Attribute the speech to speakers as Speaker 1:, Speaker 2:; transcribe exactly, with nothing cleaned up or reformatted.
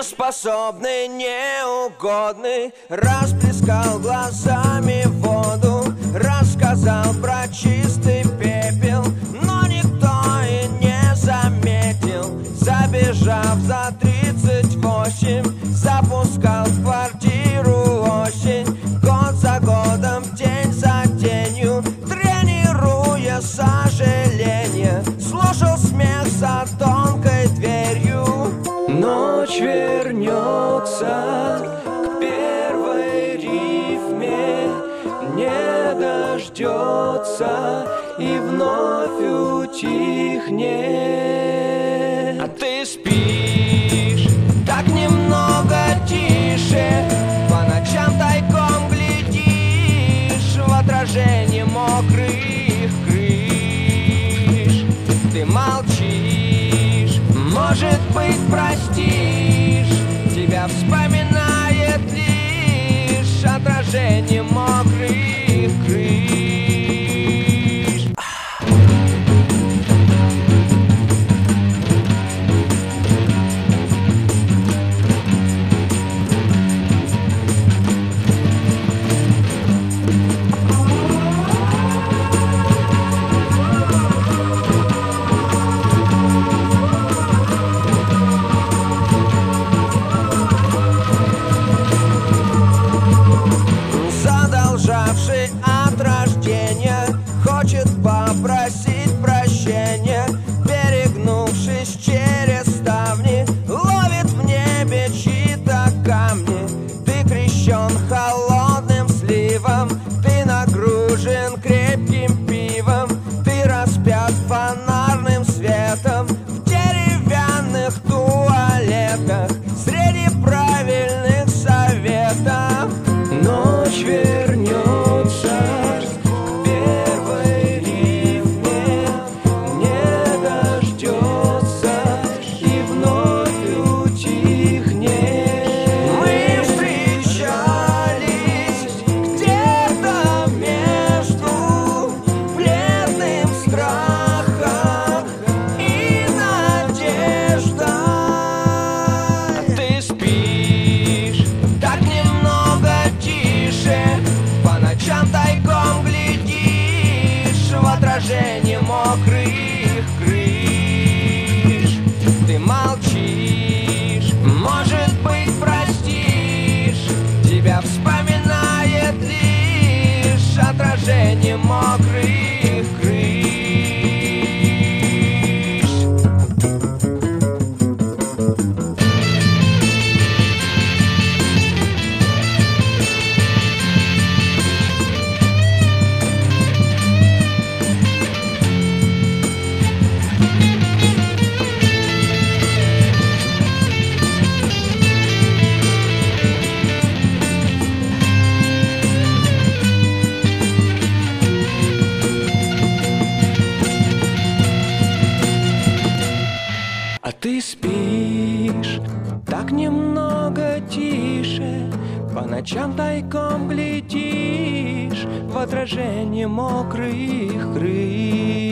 Speaker 1: Неспособный, неугодный, расплескал глазами воду, рассказал про чистый пепел, но никто и не заметил. Забежав за тридцать восемь, запускал в квартиру осень, год за годом, день за денью, тренируя сожаление, слушал смех за тонкой дверью. Ночь вернется к первой рифме, не дождется и вновь утихнет. А ты спишь так немного тише, по ночам тайком глядишь в отражение мокрых крыш. Ты молчишь, может быть, простишь, тебя вспоминает лишь отражение мокрых крыш. От рождения хочет попросить прощения, перегнувшись через ставни, ловит в небе чьи-то камни. Ты крещен холодным сливом, ты нагружен крепким пивом, ты распят фонарным светом в деревянных туалетах среди правильных советов. Ночь вернется к первой рифме, не дождется и вновь утихнет. Мы встречались где-то между бледным страхом и надеждой. А ты спишь так немного тише, по ночам тайком глядишь в отражение мокрых крыш. Ты молчишь, может быть, простишь, тебя вспоминает лишь отражение мокрых крыш. А ты спишь так немного тише, по ночам тайком глядишь в отражение мокрых крыш.